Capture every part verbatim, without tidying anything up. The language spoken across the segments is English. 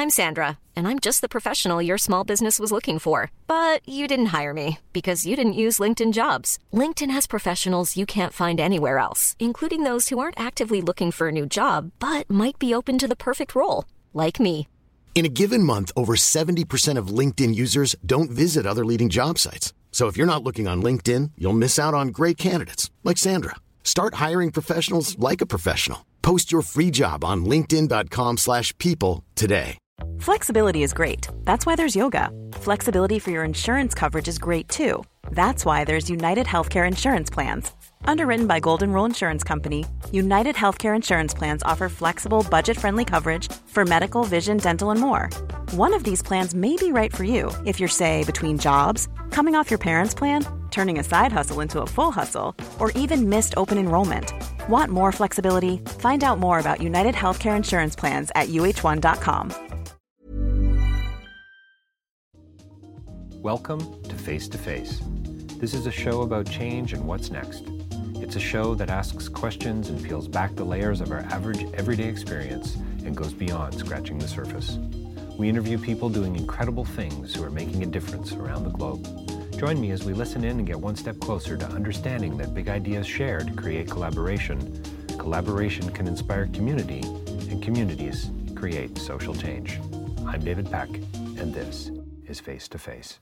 I'm Sandra, and I'm just the professional your small business was looking for. But you didn't hire me because you didn't use LinkedIn Jobs. LinkedIn has professionals you can't find anywhere else, including those who aren't actively looking for a new job, but might be open to the perfect role, like me. In a given month, over seventy percent of LinkedIn users don't visit other leading job sites. So if you're not looking on LinkedIn, you'll miss out on great candidates like Sandra. Start hiring professionals like a professional. Post your free job on linkedin dot com slash people today. Flexibility is great. That's why there's yoga. Flexibility for your insurance coverage is great too. That's why there's United Healthcare Insurance Plans. Underwritten by Golden Rule Insurance Company, United Healthcare Insurance Plans offer flexible, budget-friendly coverage for medical, vision, dental, and more. One of these plans may be right for you if you're, say, between jobs, coming off your parents' plan, turning a side hustle into a full hustle, or even missed open enrollment. Want more flexibility? Find out more about United Healthcare Insurance Plans at U H one dot com. Welcome to Face to Face. This is a show about change and what's next. It's a show that asks questions and peels back the layers of our average everyday experience and goes beyond scratching the surface. We interview people doing incredible things who are making a difference around the globe. Join me as we listen in and get one step closer to understanding that big ideas shared create collaboration. Collaboration can inspire community, and communities create social change. I'm David Peck, and this is Face to Face.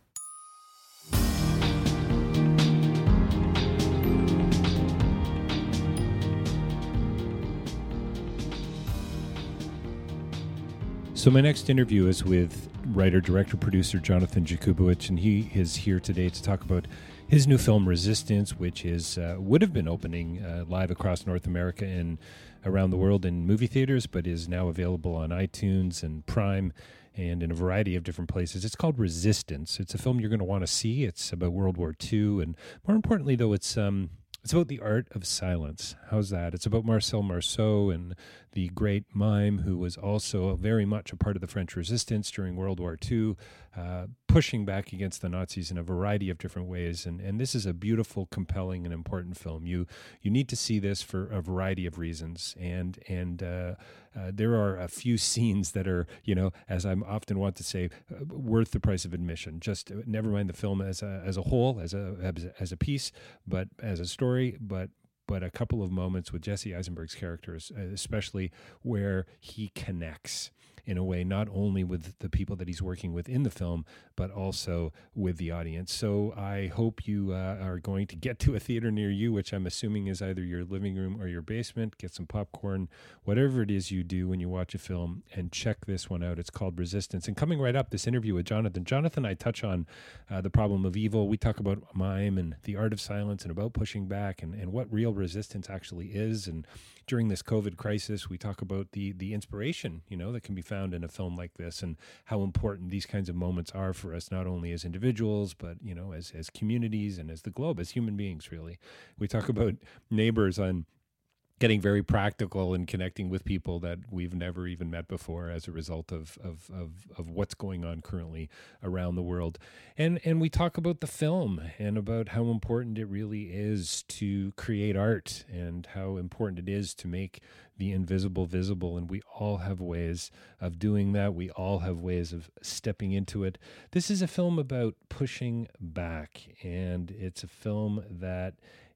So my next interview is with writer, director, producer Jonathan Jakubowicz, and he is here today to talk about his new film Resistance, which is uh, would have been opening uh, live across North America and around the world in movie theaters, but is now available on iTunes and Prime and in a variety of different places. It's called Resistance. It's a film you're going to want to see. It's about World War Two, and more importantly, though, it's um, it's about the art of silence. How's that? It's about Marcel Marceau and the great mime who was also very much a part of the French resistance during World War Two, uh, pushing back against the Nazis in a variety of different ways. And, and this is a beautiful, compelling, and important film. You you need to see this for a variety of reasons. And and uh, uh, there are a few scenes that are, you know, as I'm often want to say, uh, worth the price of admission. Just uh, never mind the film as a as a whole, as a as a, as a piece, but as a story, but. but a couple of moments with Jesse Eisenberg's characters, especially where he connects in a way not only with the people that he's working with in the film, but also with the audience. So I hope you uh, are going to get to a theater near you, which I'm assuming is either your living room or your basement. Get some popcorn, whatever it is you do when you watch a film, and check this one out. It's called Resistance. And coming right up, this interview with Jonathan. Jonathan and I touch on uh, the problem of evil. We talk about mime and the art of silence and about pushing back and, and what real resistance actually is. And during this COVID crisis, we talk about the the inspiration, you know, that can be found in a film like this, and how important these kinds of moments are for us, not only as individuals, but, you know, as as communities and as the globe, as human beings, really. We talk about Neighbors on getting very practical and connecting with people that we've never even met before as a result of of of, of what's going on currently around the world. And and we talk about the film and about how important it really is to create art and how important it is to make the invisible visible. And we all have ways of doing that. We all have ways of stepping into it. This is a film about pushing back, and it's a film that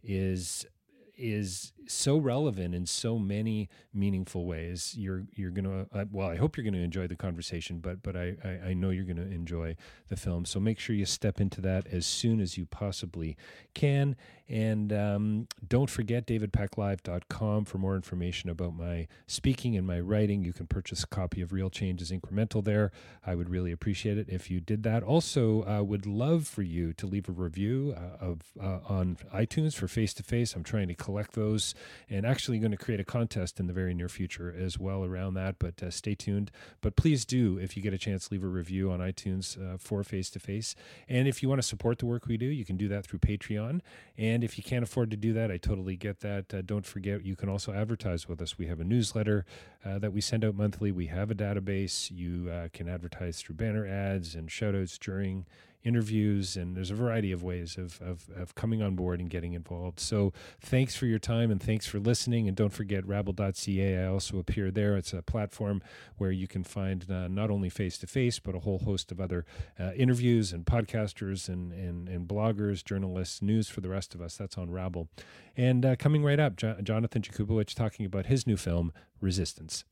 is is so relevant in so many meaningful ways. You're you're gonna uh, well, I hope you're gonna enjoy the conversation, but but I, I I know you're gonna enjoy the film. So make sure you step into that as soon as you possibly can. And um, don't forget david peck live dot com for more information about my speaking and my writing. You can purchase a copy of Real Change is Incremental there. I would really appreciate it if you did that. Also, I uh, would love for you to leave a review uh, of uh, on iTunes for Face to Face. I'm trying to collect those and actually going to create a contest in the very near future as well around that, but uh, stay tuned. But please do, if you get a chance, leave a review on iTunes uh, for Face to Face. And if you want to support the work we do, you can do that through Patreon. And if you can't afford to do that, I totally get that. Uh, don't forget, you can also advertise with us. We have a newsletter uh, that we send out monthly. We have a database. You uh, can advertise through banner ads and shout outs during interviews, and there's a variety of ways of, of, of coming on board and getting involved. So thanks for your time and thanks for listening. And don't forget rabble dot c a. I also appear there. It's a platform where you can find uh, not only face-to-face, but a whole host of other uh, interviews and podcasters and, and, and bloggers, journalists, news for the rest of us. That's on Rabble. And uh, coming right up, jo- Jonathan Jakubowicz talking about his new film, Resistance.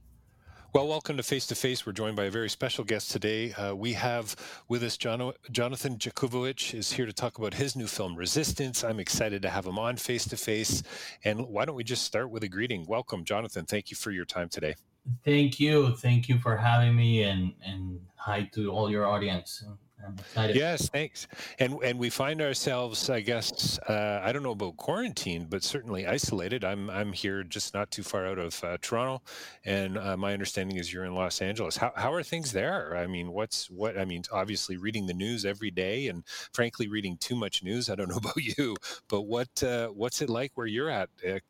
Well, welcome to Face to Face. We're joined by a very special guest today. Uh, we have with us John- Jonathan Jakubowicz is here to talk about his new film, Resistance. I'm excited to have him on Face to Face. And why don't we just start with a greeting? Welcome, Jonathan. Thank you for your time today. Thank you. Thank you for having me, and, and hi to all your audience. I'm excited. Yes, thanks. And and we find ourselves, I guess, uh, I don't know about quarantine, but certainly isolated. I'm I'm here just not too far out of uh, Toronto, and uh, my understanding is you're in Los Angeles. How how are things there? I mean, what's what? I mean, obviously reading the news every day, and frankly, reading too much news. I don't know about you, but what uh, what's it like where you're at, uh,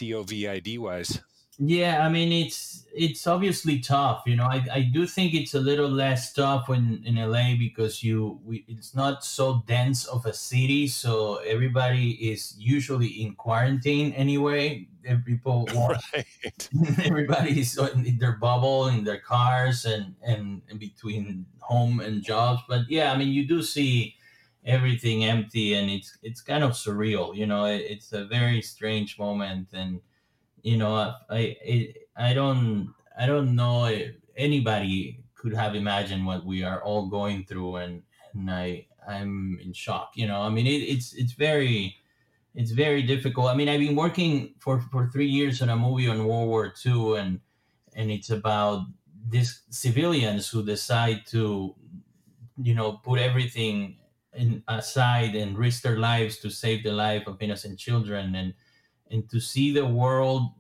COVID wise? Yeah, I mean, it's it's obviously tough. You know, I, I do think it's a little less tough when in L A because you we, it's not so dense of a city, so everybody is usually in quarantine anyway. And people want, Right. everybody is in their bubble in their cars and, and and between home and jobs. But yeah, I mean, you do see everything empty, and it's it's kind of surreal. You know, it, it's a very strange moment. And you know, I, I I don't I don't know if anybody could have imagined what we are all going through, and and I I'm in shock. You know, I mean, it, it's it's very it's very difficult. I mean, I've been working for for three years on a movie on World War Two, and and it's about these civilians who decide to, you know, put everything in aside and risk their lives to save the life of innocent children. and and to see the world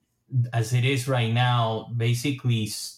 as it is right now basically s-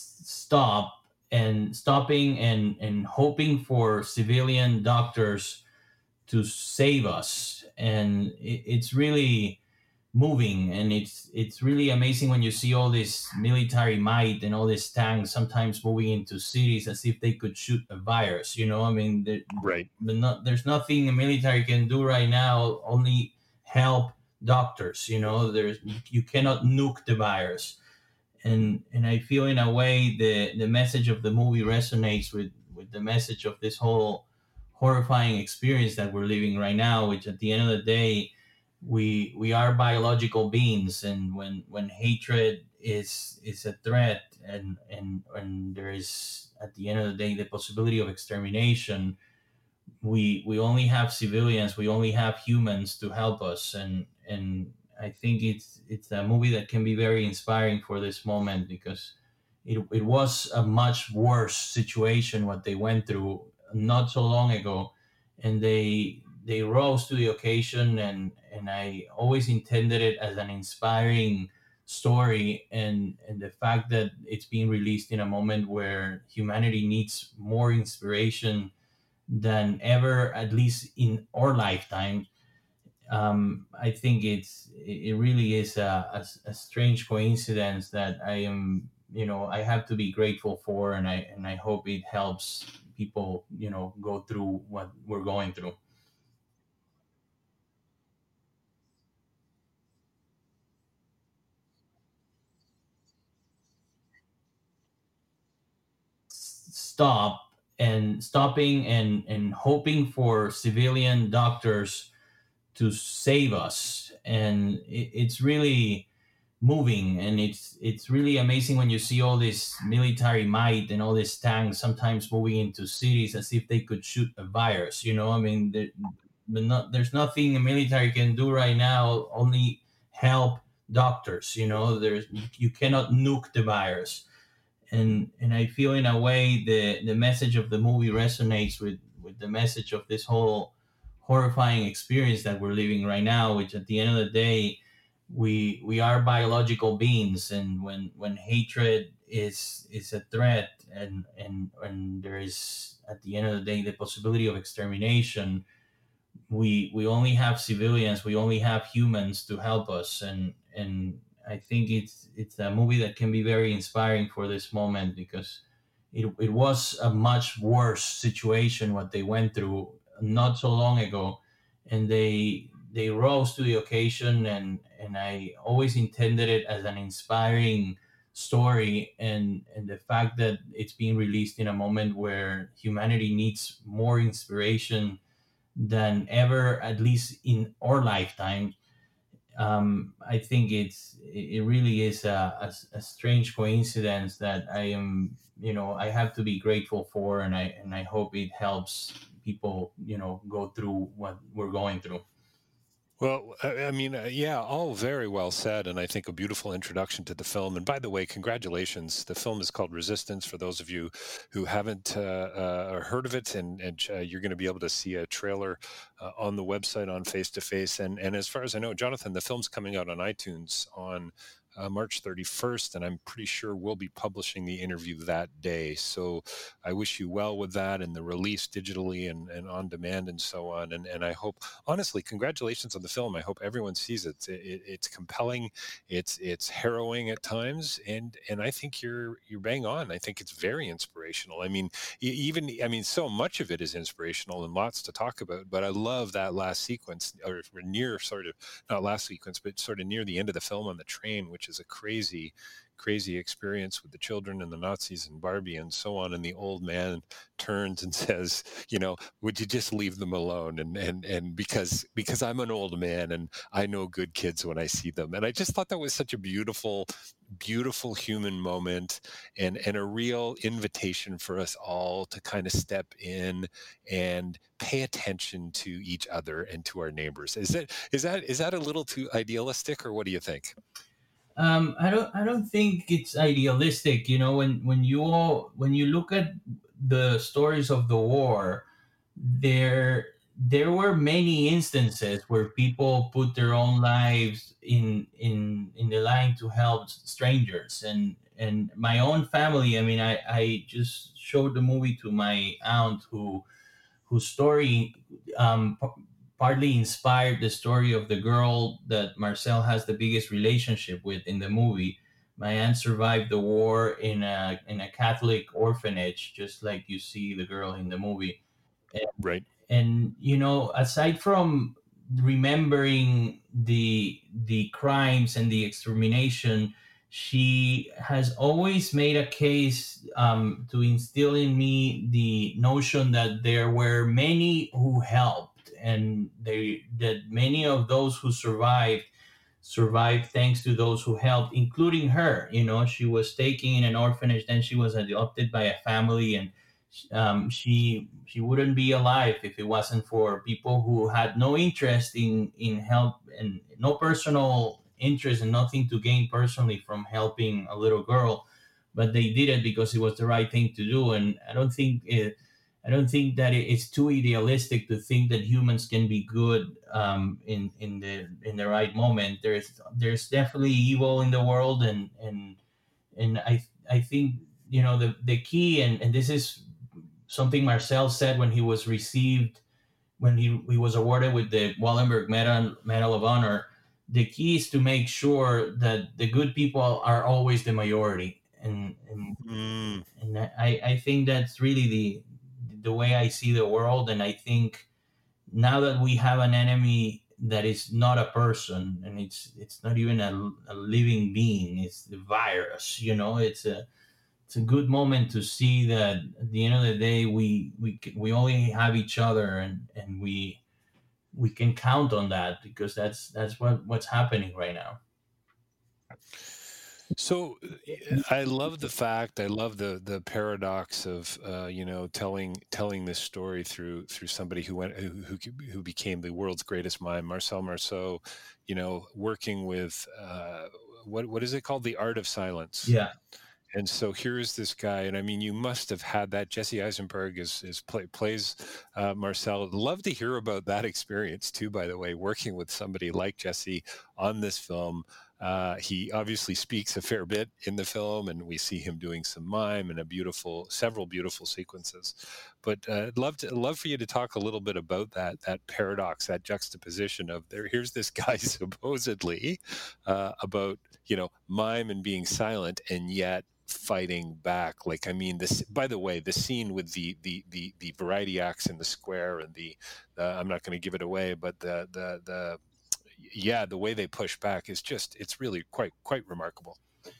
stop and stopping and, and hoping for civilian doctors to save us. And it, it's really moving, and it's it's really amazing when you see all this military might and all these tanks sometimes moving into cities as if they could shoot a virus. You know, I mean, the, Right. the not, there's nothing the military can do right now, only help doctors. You know, there's you cannot nuke the virus. and and I feel in a way the the message of the movie resonates with with the message of this whole horrifying experience that we're living right now, which at the end of the day, we we are biological beings, and when when hatred is is a threat, and and and there is at the end of the day the possibility of extermination, we we only have civilians, we only have humans to help us. and and I think it's it's a movie that can be very inspiring for this moment, because it, it was a much worse situation what they went through not so long ago, and they they rose to the occasion. and and I always intended it as an inspiring story, and and the fact that it's being released in a moment where humanity needs more inspiration than ever, at least in our lifetime. um, I think it's it really is a, a, a strange coincidence that I am, you know, I have to be grateful for, and I and I hope it helps people, you know, go through what we're going through. Stop and stopping and and hoping for civilian doctors to save us. And it, it's really moving, and it's it's really amazing when you see all this military might and all these tanks sometimes moving into cities as if they could shoot a virus. You know, I mean, there, but not, there's nothing the military can do right now, only help doctors. You know, there's you cannot nuke the virus. And and I feel in a way the the message of the movie resonates with with the message of this whole horrifying experience that we're living right now, which at the end of the day, we we are biological beings, and when when hatred is is a threat, and and and there is at the end of the day the possibility of extermination, we we only have civilians, we only have humans to help us. And and I think it's it's a movie that can be very inspiring for this moment, because it, it was a much worse situation what they went through not so long ago, and they they rose to the occasion, and and I always intended it as an inspiring story, and and the fact that it's being released in a moment where humanity needs more inspiration than ever, at least in our lifetime. um, I think it's it really is a, a, a strange coincidence that I am, you know, I have to be grateful for, and I and I hope it helps people, you know, go through what we're going through. Well, I I mean, uh, yeah, all very well said, and I think a beautiful introduction to the film. And by the way, congratulations. The film is called Resistance, for those of you who haven't uh, uh, heard of it, and, and uh, you're going to be able to see a trailer uh, on the website on Face to Face. And and as far as I know, Jonathan, the film's coming out on iTunes on uh, March thirty-first, and I'm pretty sure we'll be publishing the interview that day. So I wish you well with that and the release digitally and, and on demand and so on. And and I hope, honestly, congratulations on the film. I hope everyone sees it. It, it it's compelling. It's it's harrowing at times, and and I think you're you're bang on. I think it's very inspirational. I mean, e- even I mean, so much of it is inspirational and lots to talk about. But I love that last sequence, or near sort of not last sequence, but sort of near the end of the film on the train, which is a crazy crazy experience with the children and the Nazis and Barbie and so on. And the old man turns and says, you know, would you just leave them alone? And, and, and because, because I'm an old man and I know good kids when I see them. And I just thought that was such a beautiful, beautiful human moment, and, and a real invitation for us all to kind of step in and pay attention to each other and to our neighbors. Is it, is that, is that a little too idealistic, or what do you think? Um, I don't I don't think it's idealistic. You know, when when you all when you look at the stories of the war, there there were many instances where people put their own lives in in in the line to help strangers, and and my own family. I mean, I I just showed the movie to my aunt, who whose story um, p- partly inspired the story of the girl that Marcel has the biggest relationship with in the movie. My aunt survived the war in a in a Catholic orphanage, just like you see the girl in the movie. And, Right. and you know, aside from remembering the the crimes and the extermination, she has always made a case, um, to instill in me the notion that there were many who helped, and they that many of those who survived survived thanks to those who helped, including her. You know, she was taken in an orphanage, then she was adopted by a family, and um, she she wouldn't be alive if it wasn't for people who had no interest in in help, and no personal interest and nothing to gain personally from helping a little girl, but they did it because it was the right thing to do. And I don't think it, I don't think that it's too idealistic to think that humans can be good, um, in in the in the right moment. There's there's definitely evil in the world, and and and I I think, you know, the the key, and and this is something Marcel said when he was received when he, he was awarded with the Wallenberg Medal Medal of Honor. The key is to make sure that the good people are always the majority, and and, Mm. and I, I think that's really the the way I see the world. And I think now that we have an enemy that is not a person, and it's it's not even a, a living being, it's the virus. You know, it's a it's a good moment to see that at the end of the day, we we we only have each other, and and we we can count on that, because that's that's what what's happening right now. So I love the fact, I love the the paradox of uh, you know, telling telling this story through through somebody who went who who, who became the world's greatest mime, Marcel Marceau, you know, working with uh, what what is it called, the art of silence. Yeah. And so here's this guy, and I mean, you must have had that. Jesse Eisenberg is is play, plays uh, Marcel. Love to hear about that experience too. By the way, working with somebody like Jesse on this film. Uh, he obviously speaks a fair bit in the film, and we see him doing some mime and a beautiful, several beautiful sequences. But uh, I'd love to love for you to talk a little bit about that that paradox, that juxtaposition of there. Here's this guy supposedly uh, about, you know, mime and being silent, and yet fighting back. Like, I mean, this, by the way, the scene with the, the, the, the variety acts in the square and the, uh, I'm not going to give it away, but the, the, the, yeah, the way they push back is just, it's really quite, quite remarkable.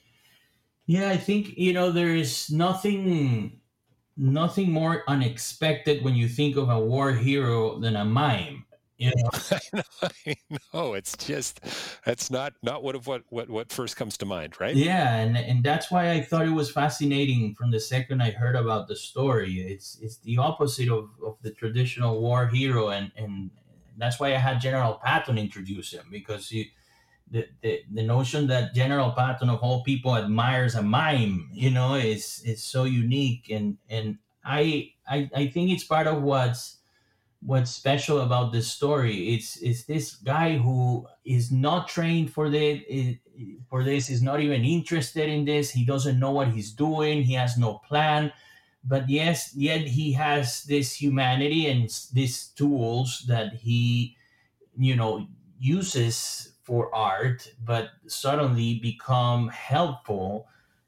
Yeah, I think, you know, there is nothing, nothing more unexpected when you think of a war hero than a mime. You know? I know, I know. It's just, that's not, not what, of what, what, what first comes to mind, right? Yeah, and, and that's why I thought it was fascinating from the second I heard about the story. It's it's the opposite of, of the traditional war hero, and, and that's why I had General Patton introduce him, because he, the, the the notion that General Patton of all people admires a mime, you know, is is so unique, and and I I, I think it's part of what's what's special about this story. It's it's this guy who is not trained for the for this, is not even interested in this. He doesn't know what he's doing. He has no plan. But yes, yet he has this humanity and these tools that he, you know, uses for art, but suddenly become helpful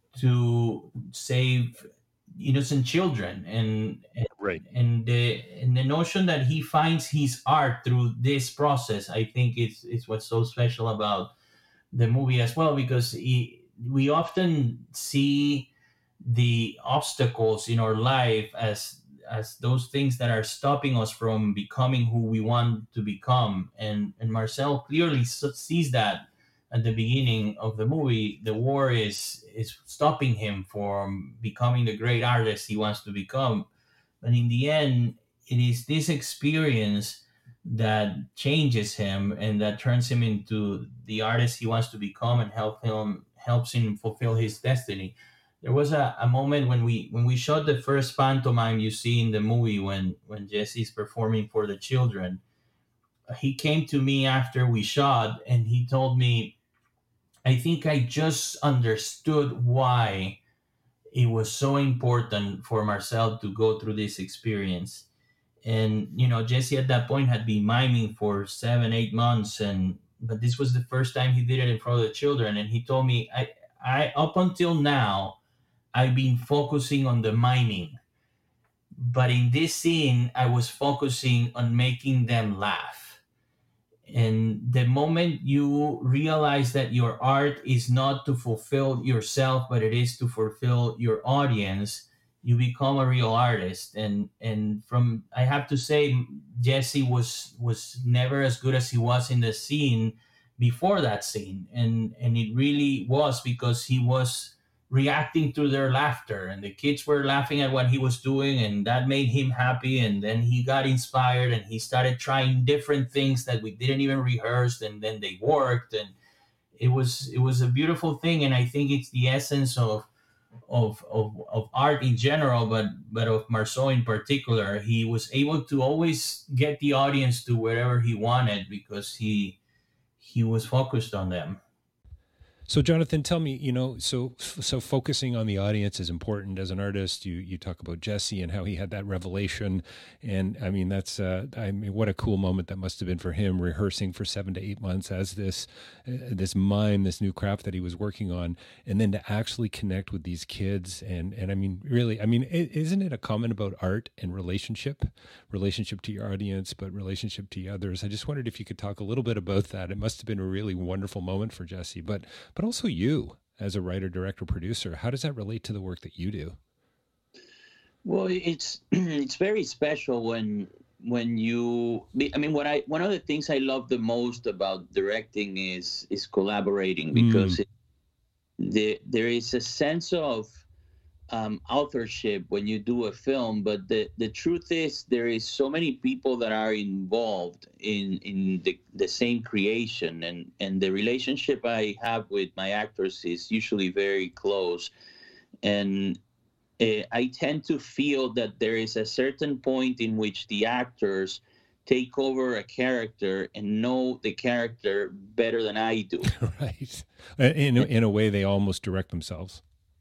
to save innocent children. And, and right and the and the notion that he finds his art through this process, I think it's it's what's so special about the movie as well, because he, we often see the obstacles in our life as as those things that are stopping us from becoming who we want to become, and and Marcel clearly sees that at the beginning of the movie. The war is is stopping him from becoming the great artist he wants to become, but in the end, it is this experience that changes him and that turns him into the artist he wants to become, and help him helps him fulfill his destiny. There was a, a moment when we when we shot the first pantomime you see in the movie, when when Jesse's performing for the children. He came to me after we shot and he told me, I think I just understood why it was so important for Marcel to go through this experience. And, you know, Jesse at that point had been miming for seven, eight months. And, but this was the first time he did it in front of the children. And he told me, I, I, up until now, I've been focusing on the miming. But in this scene, I was focusing on making them laugh. And the moment you realize that your art is not to fulfill yourself, but it is to fulfill your audience, you become a real artist. And and from I have to say, Jesse was was never as good as he was in the scene before that scene, and and it really was because he was reacting to their laughter, and the kids were laughing at what he was doing, and that made him happy. And then he got inspired and he started trying different things that we didn't even rehearse, and then they worked, and it was it was a beautiful thing. And I think it's the essence of of of, of art in general, but but of Marceau in particular. He was able to always get the audience to wherever he wanted because he he was focused on them. So, Jonathan, tell me, you know, so so focusing on the audience is important as an artist. You you talk about Jesse and how he had that revelation, and I mean that's uh, I mean what a cool moment that must have been for him, rehearsing for seven to eight months as this uh, this mime, this new craft that he was working on, and then to actually connect with these kids, and and I mean really, I mean isn't it a comment about art and relationship, relationship to your audience, but relationship to others? I just wondered if you could talk a little bit about that. It must have been a really wonderful moment for Jesse, but. But also you, as a writer, director, producer, how does that relate to the work that you do? Well, it's it's very special when when you. I mean, what I one of the things I love the most about directing is is collaborating, because mm. it, the, there is a sense of um, authorship when you do a film, but the, the truth is there is so many people that are involved in in the, the same creation, and, and the relationship I have with my actors is usually very close. And uh, I tend to feel that there is a certain point in which the actors take over a character and know the character better than I do. Right. In, in a way, they almost direct themselves.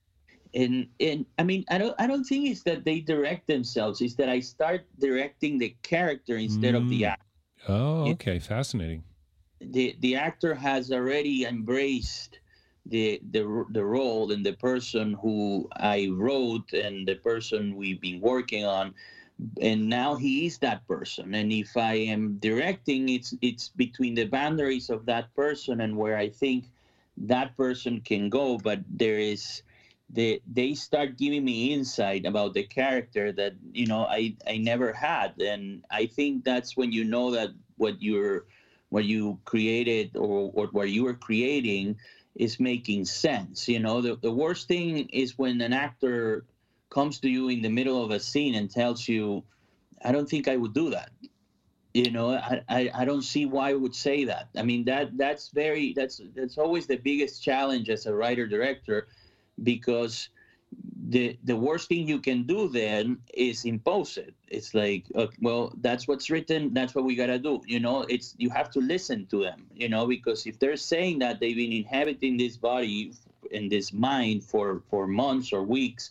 And and I mean, I don't I don't think it's that they direct themselves. It's that I start directing the character instead mm. of the actor. Oh, okay, fascinating. The the actor has already embraced the the the role and the person who I wrote and the person we've been working on, and now he is that person. And if I am directing, it's it's between the boundaries of that person and where I think that person can go. But there is they they start giving me insight about the character that you know I I never had, and I think that's when you know that what you're what you created or, or what you were creating is making sense. You know, the, the worst thing is when an actor comes to you in the middle of a scene and tells you, I don't think I would do that. You know, I, I, I don't see why I would say that. I mean, that that's very, that's, that's always the biggest challenge as a writer director, because the the worst thing you can do then is impose it. It's like, uh, well, that's what's written. That's what we got to do. You know, it's, you have to listen to them, you know, because if they're saying that they've been inhabiting this body and this mind for, for months or weeks,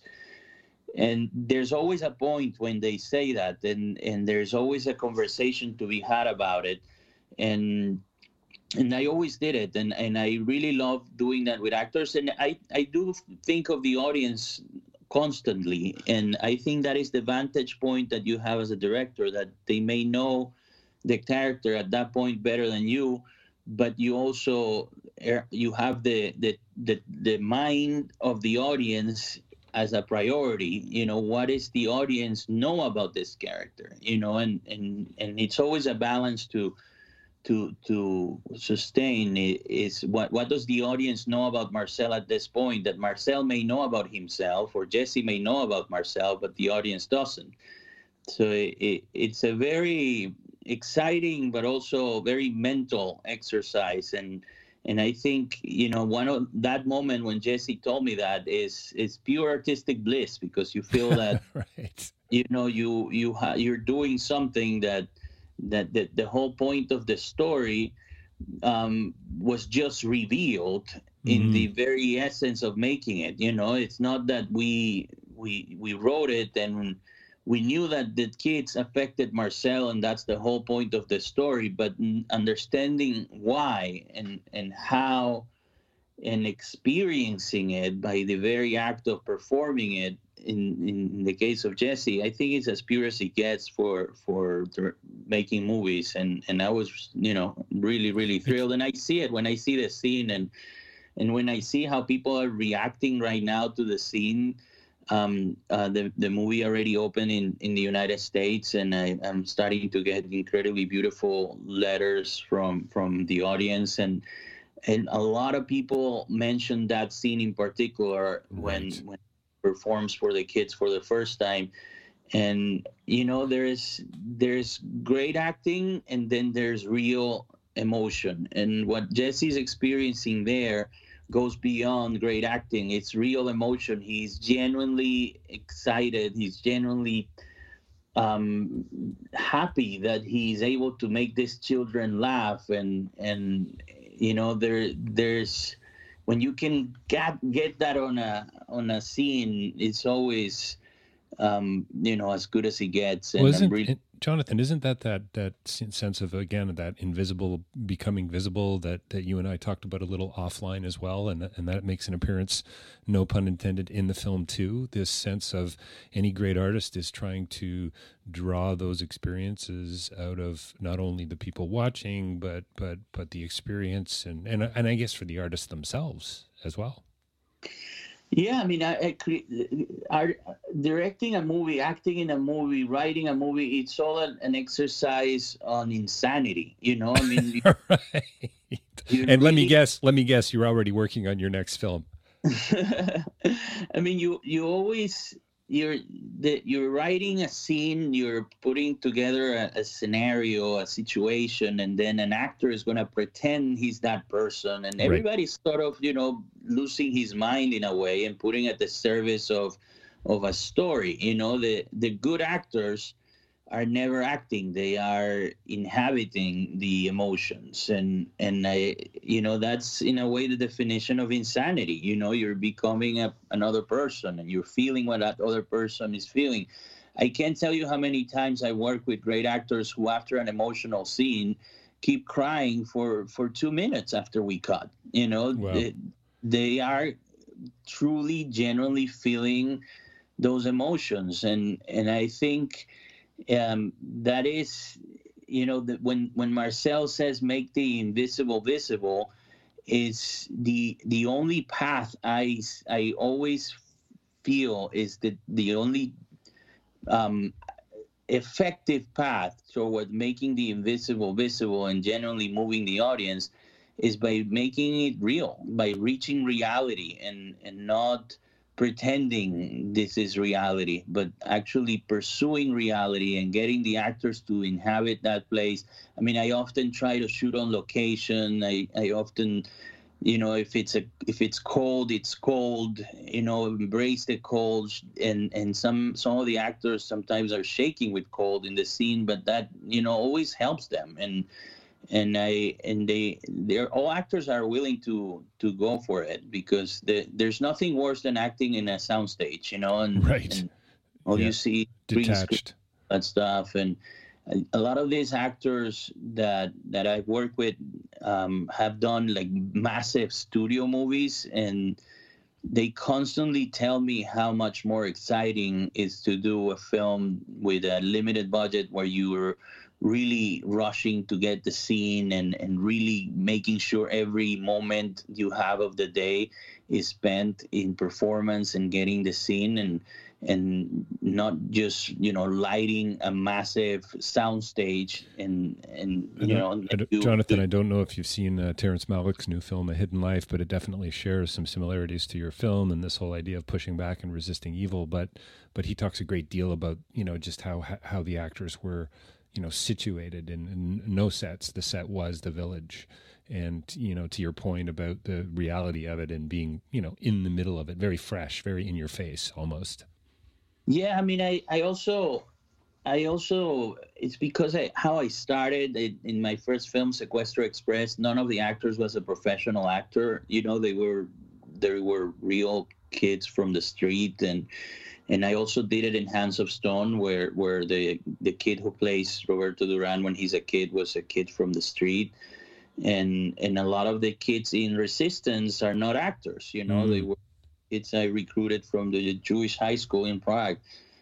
and there's always a point when they say that, and, and there's always a conversation to be had about it. And And I always did it, and, and I really love doing that with actors. And I, I do think of the audience constantly, and I think that is the vantage point that you have as a director, that they may know the character at that point better than you, but you also you have the the the, the mind of the audience as a priority. You know, what does the audience know about this character? You know, and and, and it's always a balance to. to to sustain is what what does the audience know about Marcel at this point that Marcel may know about himself, or Jesse may know about Marcel, but the audience doesn't. So it, it, it's a very exciting but also very mental exercise, and and I think, you know, one of that moment when Jesse told me that is is pure artistic bliss, because you feel that right. you know you you ha- you're doing something that that the, the whole point of the story um, was just revealed in mm-hmm. the very essence of making it. You know, it's not that we we we wrote it and we knew that the kids affected Marcel, and that's the whole point of the story, but understanding why and and how, and experiencing it by the very act of performing it. In, in the case of Jesse, I think it's as pure as it gets for for making movies, and, and I was, you know, really really thrilled, and I see it when I see the scene, and and when I see how people are reacting right now to the scene. Um, uh, the the movie already opened in, in the United States, and I, I'm starting to get incredibly beautiful letters from from the audience, and and a lot of people mentioned that scene in particular when right. when. performs for the kids for the first time. And you know, there's there's great acting, and then there's real emotion, and what Jesse's experiencing there goes beyond great acting. It's real emotion. He's genuinely excited. He's genuinely um happy that he's able to make these children laugh, and and you know, there there's when you can get get that on a on a scene, it's always, um, you know, as good as it gets. And well, isn't, really... it, Jonathan, isn't that, that that sense of, again, that invisible becoming visible that, that you and I talked about a little offline as well, and and that makes an appearance, no pun intended, in the film too? This sense of any great artist is trying to draw those experiences out of not only the people watching, but but but the experience, and and and I guess for the artists themselves as well. Yeah, I mean, I, I cre- art, directing a movie, acting in a movie, writing a movie, it's all an, an exercise on insanity, you know? I mean, you, right. You and really... let me guess, let me guess, you're already working on your next film. I mean, you you always, you're the, you're writing a scene, you're putting together a, a scenario, a situation, and then an actor is going to pretend he's that person, and everybody's right. sort of, you know, losing his mind in a way and putting at the service of of a story. You know, the the good actors are never acting; they are inhabiting the emotions, and and I, you know, that's in a way the definition of insanity. You know, you're becoming a, another person, and you're feeling what that other person is feeling. I can't tell you how many times I work with great actors who, after an emotional scene, keep crying for for two minutes after we cut. You know, wow. it, they are truly, genuinely feeling those emotions, and and I think um, that is, you know, that when when Marcel says make the invisible visible, is the the only path I I always feel is that the only um, effective path toward making the invisible visible and genuinely moving the audience is by making it real, by reaching reality, and and not pretending this is reality, but actually pursuing reality and getting the actors to inhabit that place. I mean, I often try to shoot on location. I, I often, you know, if it's a if it's cold, it's cold, you know, embrace the cold. And and some some of the actors sometimes are shaking with cold in the scene, but that, you know, always helps them. And and i and they they're all actors are willing to to go for it, because the, there's nothing worse than acting in a soundstage, you know. and, Right. and all Yeah. you see green screen, Detached. that stuff. And a a lot of these actors that that I've worked with um, have done like massive studio movies, and they constantly tell me how much more exciting is to do a film with a limited budget, where you're really rushing to get the scene, and, and really making sure every moment you have of the day is spent in performance and getting the scene, and and not just, you know, lighting a massive soundstage. and and I you don't- know I don't- you- Jonathan, I don't know if you've seen uh, Terrence Malick's new film, A Hidden Life, but it definitely shares some similarities to your film and this whole idea of pushing back and resisting evil. But but he talks a great deal about, you know, just how how the actors were, you know, situated in, in no sets. The set was the village. And, you know, to your point about the reality of it and being, you know, in the middle of it, very fresh, very in your face almost. Yeah, I mean, I, I also, I also, it's because I, how I started in, in my first film, Sequestro Express. None of the actors was a professional actor. You know, they were, they were real kids from the street, and and I also did it in Hands of Stone, where where the the kid who plays Roberto Duran when he's a kid was a kid from the street, and and a lot of the kids in Resistance are not actors. You know, Mm. they were kids I recruited from the Jewish high school in Prague,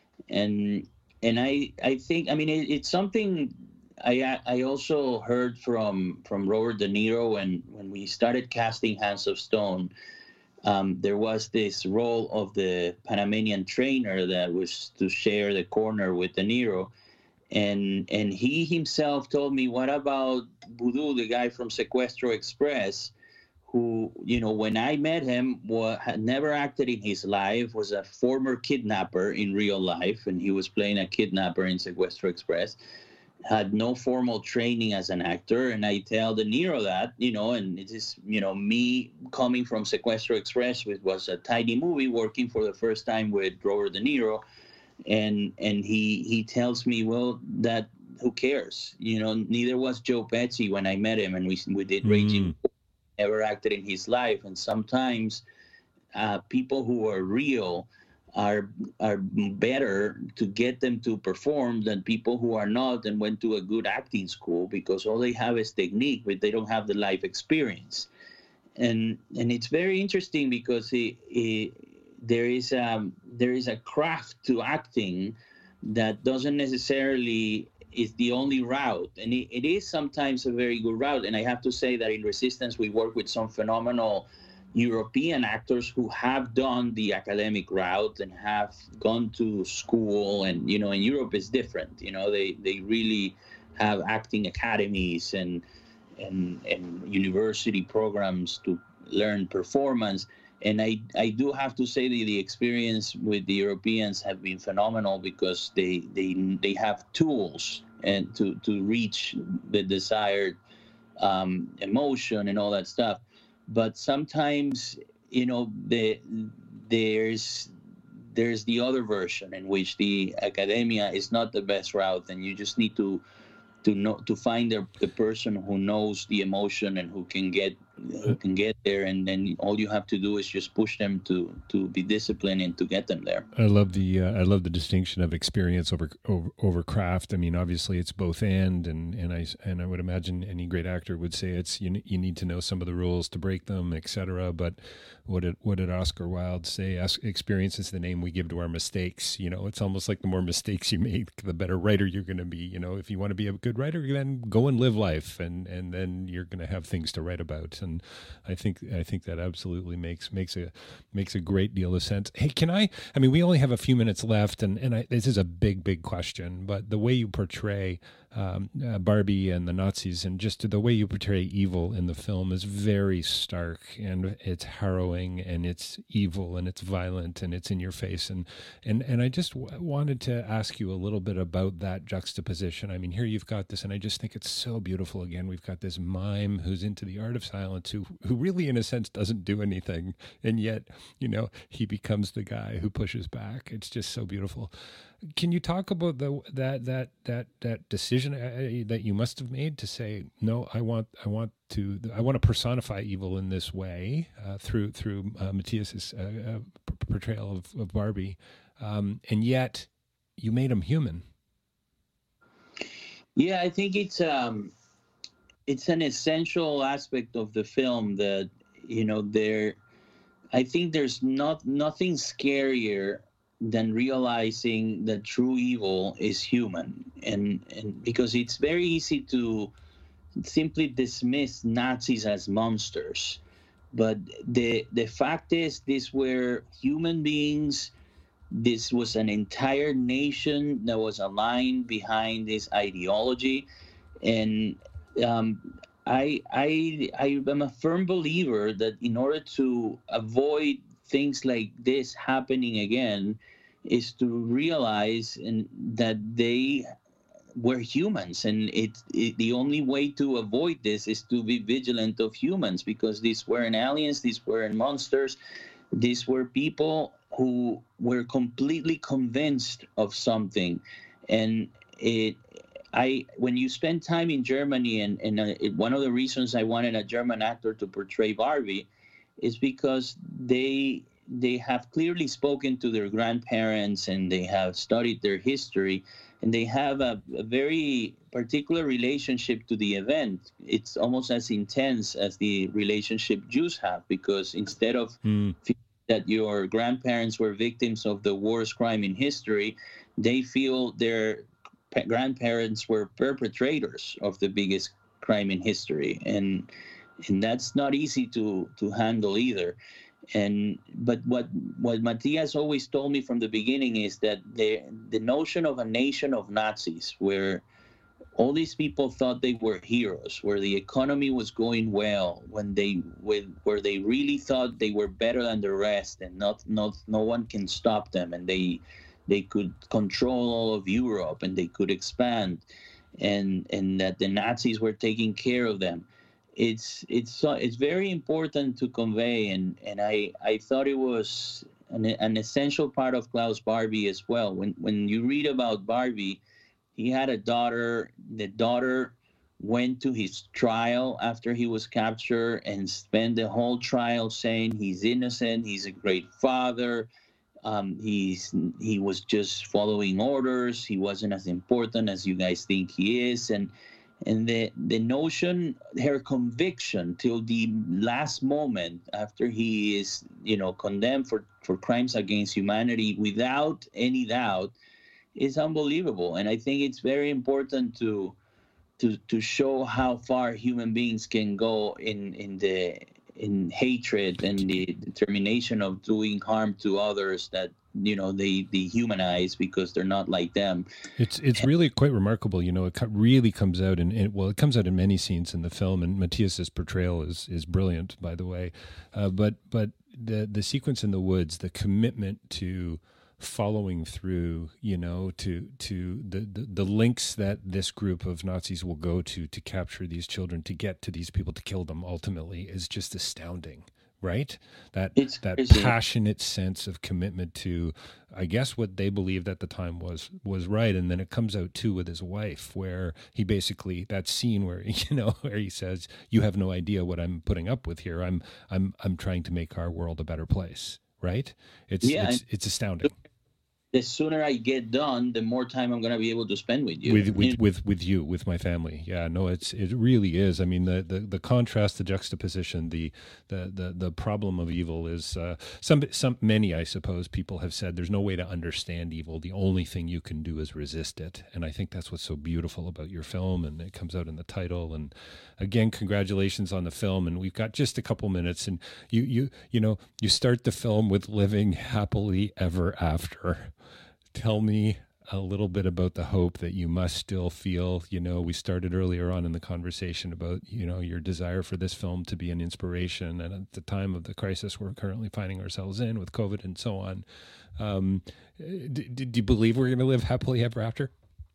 and and I I think, I mean, it, it's something I I also heard from from Robert De Niro when when we started casting Hands of Stone. Um, there was this role of the Panamanian trainer that was to share the corner with De Niro, and and he himself told me, what about Voodoo, the guy from Sequestro Express, who, you know, when I met him, wa had never acted in his life, was a former kidnapper in real life, and he was playing a kidnapper in Sequestro Express, had no formal training as an actor. And I tell De Niro that, you know, and it is, you know, me coming from Sequestro Express, which was a tiny movie, working for the first time with Robert De Niro, and and he he tells me, well, that who cares, you know, neither was Joe Pesci when I met him, and we we did Raging Bull, never acted in his life. And sometimes uh, people who are real are are better to get them to perform than people who are not and went to a good acting school, because all they have is technique, but they don't have the life experience. And and it's very interesting because it, it, there is um there is a craft to acting that doesn't necessarily is the only route, and it, it is sometimes a very good route. And I have to say that in Resistance we work with some phenomenal European actors who have done the academic route and have gone to school. And, you know, in Europe it's different. You know, they they really have acting academies and and and university programs to learn performance. And I I do have to say that the experience with the Europeans have been phenomenal, because they they they have tools and to to reach the desired um, emotion and all that stuff. But sometimes, you know, the there's there's the other version in which the academia is not the best route, and you just need to to know to find the, the person who knows the emotion and who can get who can get there, and then all you have to do is just push them to to be disciplined and to get them there. I love the uh, I love the distinction of experience over, over over craft. I mean, obviously it's both and, and and I and I would imagine any great actor would say it's you you need to know some of the rules to break them, et cetera. But what did what did Oscar Wilde say? Experience is the name we give to our mistakes. You know, it's almost like the more mistakes you make, the better writer you're going to be. You know, if you want to be a good writer, then go and live life, and and then you're going to have things to write about. And I think I think that absolutely makes makes a makes a great deal of sense. Hey, can I? I mean, we only have a few minutes left, and and I, this is a big big question, but the way you portray um, uh, Barbie and the Nazis, and just the way you portray evil in the film is very stark, and it's harrowing, and it's evil, and it's violent, and it's in your face, and and and I just w- wanted to ask you a little bit about that juxtaposition. I mean, here you've got this, and I just think it's so beautiful. Again, we've got this mime who's into the art of silence, who who really, in a sense, doesn't do anything, and yet, you know, he becomes the guy who pushes back. It's just so beautiful. Can you talk about the that that that that decision that you must have made to say, no, I want I want to I want to personify evil in this way uh, through through uh, Matthias's uh, uh, portrayal of, of Barbie, um, and yet you made him human. Yeah, I think it's um, it's an essential aspect of the film that, you know, there. I think there's not nothing scarier than realizing that true evil is human, and and because it's very easy to simply dismiss Nazis as monsters, but the the fact is, these were human beings. This was an entire nation that was aligned behind this ideology, and um, I I I am a firm believer that in order to avoid things like this happening again, is to realize and that they were humans, and it, it the only way to avoid this is to be vigilant of humans, because these weren't aliens, these weren't monsters, these were people who were completely convinced of something. And it I when you spend time in Germany, and, and uh, it, one of the reasons I wanted a German actor to portray Barbie is because they they have clearly spoken to their grandparents, and they have studied their history, and they have a, a very particular relationship to the event. It's almost as intense as the relationship Jews have, because instead of mm. that your grandparents were victims of the worst crime in history, they feel their grandparents were perpetrators of the biggest crime in history, and and that's not easy to to handle either. And but what what Matthias always told me from the beginning is that the the notion of a nation of Nazis, where all these people thought they were heroes, where the economy was going well, when they with where they really thought they were better than the rest, and not not no one can stop them, and they they could control all of Europe, and they could expand, and and that the Nazis were taking care of them. It's it's it's very important to convey, and, and I, I thought it was an, an essential part of Klaus Barbie as well. When when you read about Barbie, he had a daughter. The daughter went to his trial after he was captured and spent the whole trial saying he's innocent, he's a great father, um, he's he was just following orders, he wasn't as important as you guys think he is, and. And the, the notion, her conviction till the last moment after he is, you know, condemned for, for crimes against humanity without any doubt is unbelievable. And I think it's very important to to to show how far human beings can go in, in the in hatred and the determination of doing harm to others that, you know, they dehumanize because they're not like them. It's it's really quite remarkable. You know, it really comes out in, in well, it comes out in many scenes in the film, and Matthias's portrayal is is brilliant, by the way. Uh, but but the the sequence in the woods, the commitment to following through, you know, to to the, the the links that this group of Nazis will go to to capture these children, to get to these people, to kill them ultimately, is just astounding. right? That It's that crazy. passionate sense of commitment to, I guess, what they believed at the time was was right. And then it comes out too with his wife, where he basically, that scene where, you know, where he says, "You have no idea what I'm putting up with here. I'm I'm I'm trying to make our world a better place." Right? It's Yeah, it's it's astounding. The sooner I get done, the more time I'm going to be able to spend with you. With You with, know? with with you, with my family. Yeah, no, it's it really is. I mean, the the, the contrast, the juxtaposition, the the the, the problem of evil is uh, some some many, I suppose, people have said there's no way to understand evil. The only thing you can do is resist it. And I think that's what's so beautiful about your film, and it comes out in the title. And again, congratulations on the film. And we've got just a couple minutes, and you you you know, you start the film with living happily ever after. Tell me a little bit about the hope that you must still feel. You know, we started earlier on in the conversation about, you know, your desire for this film to be an inspiration. And at the time of the crisis we're currently finding ourselves in with COVID and so on, um, do, do you believe we're going to live happily ever after?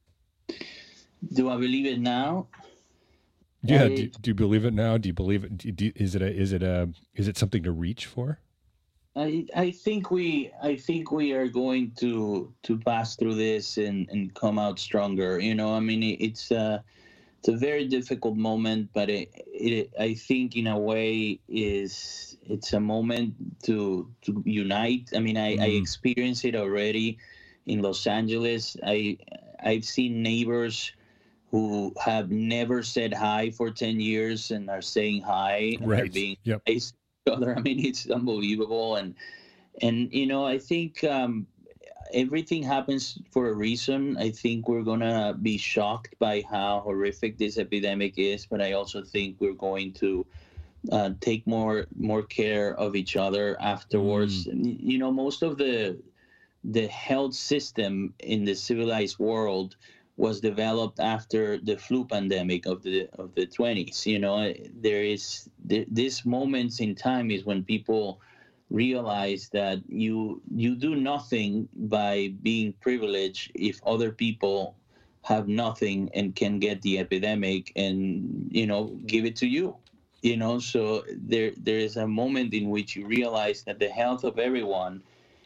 Do I believe it now? Yeah. I, do, do you believe it now? Do you believe it? Do, do, is it a, is it a, is it something to reach for? I, I think we I think we are going to to pass through this and, and come out stronger. You know, I mean, it, it's a it's a very difficult moment, but it, it I think in a way is it's a moment to to unite. I mean, I, mm. I experienced it already in Los Angeles. I I've seen neighbors who have never said hi for ten years and are saying hi and right. are being yep. nice. Other. I mean, it's unbelievable, and and you know, I think um, everything happens for a reason. I think we're gonna be shocked by how horrific this epidemic is, but I also think we're going to uh, take more more care of each other afterwards. Mm. You know, most of the the health system in the civilized world was developed after the flu pandemic of the of the twenties. You know, there is th- this moments in time is when people realize that you you do nothing by being privileged if other people have nothing and can get the epidemic and, you know, give it to you. You know, so there there is a moment in which you realize that the health of everyone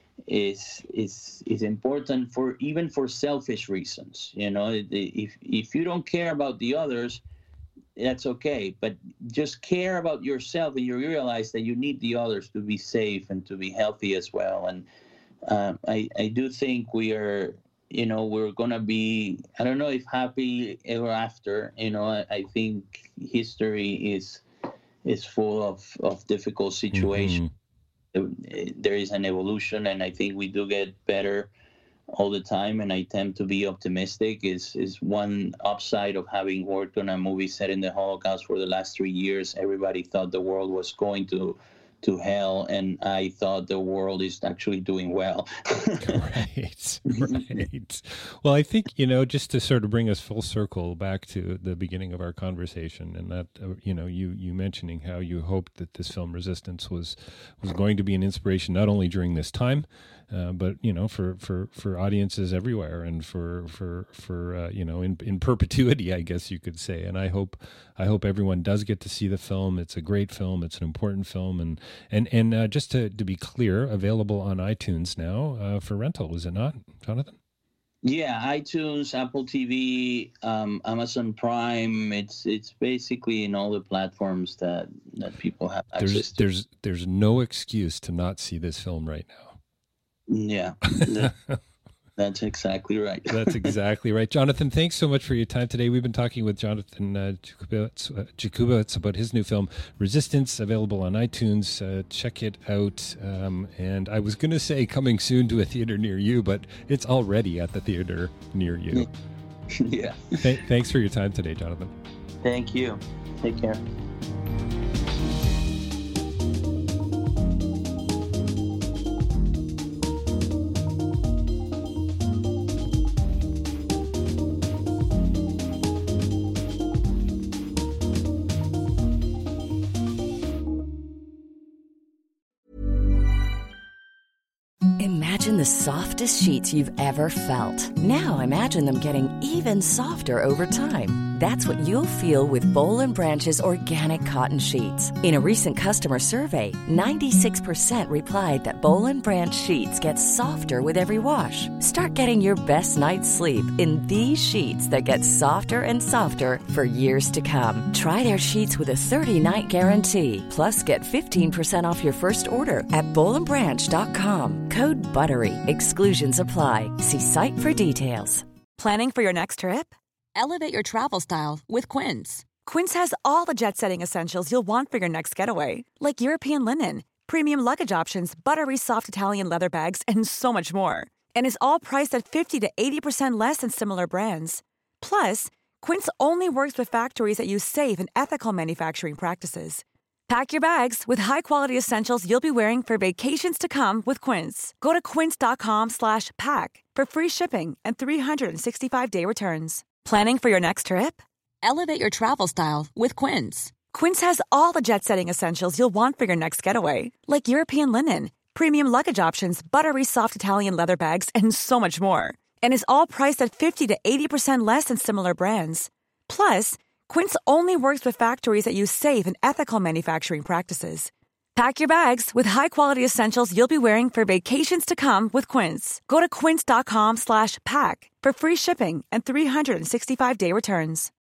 is is is important for even for selfish reasons. You know, if if you don't care about the others, that's okay, but just care about yourself and you realize that you need the others to be safe and to be healthy as well. And uh, I I do think we are, you know, we're gonna be, I don't know if happy ever after. You know, I, I think history is is full of of difficult situations. Mm-hmm. There is an evolution, and I think we do get better all the time, and I tend to be optimistic. Is is one upside of having worked on a movie set in the Holocaust for the last three years. Everybody thought the world was going to to hell, and I thought the world is actually doing well. Right, right. Well, I think, you know, just to sort of bring us full circle back to the beginning of our conversation, and that, uh, you know, you you mentioning how you hoped that this film Resistance was was going to be an inspiration not only during this time, uh, but, you know, for, for, for audiences everywhere, and for for for uh, you know, in in perpetuity, I guess you could say. And I hope I hope everyone does get to see the film. It's a great film. It's an important film, and and and uh, just to to be clear, available on iTunes now uh, for rental, is it not, Jonathan? Yeah, iTunes, Apple T V, um, Amazon Prime. It's it's basically in all the platforms that, that people have access there's, to. There's there's no excuse to not see this film right now. Yeah, that, that's exactly right. That's exactly right. Jonathan, thanks so much for your time today. We've been talking with Jonathan uh, Jakubowicz, uh, Jakubowicz about his new film, Resistance, available on iTunes. Uh, check it out. Um, and I was going to say coming soon to a theater near you, but it's already at the theater near you. Yeah. Th- thanks for your time today, Jonathan. Thank you. Take care. Imagine the softest sheets you've ever felt. Now imagine them getting even softer over time. That's what you'll feel with Boll and Branch's organic cotton sheets. In a recent customer survey, ninety-six percent replied that Boll and Branch sheets get softer with every wash. Start getting your best night's sleep in these sheets that get softer and softer for years to come. Try their sheets with a thirty-night guarantee. Plus, get fifteen percent off your first order at boll and branch dot com. Code BUTTERY. Exclusions apply. See site for details. Planning for your next trip? Elevate your travel style with Quince. Quince has all the jet-setting essentials you'll want for your next getaway, like European linen, premium luggage options, buttery soft Italian leather bags, and so much more. And is all priced at fifty to eighty percent less than similar brands. Plus, Quince only works with factories that use safe and ethical manufacturing practices. Pack your bags with high-quality essentials you'll be wearing for vacations to come with Quince. Go to quince dot com slash pack for free shipping and three sixty-five day returns. Planning for your next trip? Elevate your travel style with Quince. Quince has all the jet-setting essentials you'll want for your next getaway, like European linen, premium luggage options, buttery soft Italian leather bags, and so much more. And is all priced at fifty to eighty percent less than similar brands. Plus, Quince only works with factories that use safe and ethical manufacturing practices. Pack your bags with high-quality essentials you'll be wearing for vacations to come with Quince. Go to quince dot com slash pack for free shipping and three sixty-five day returns.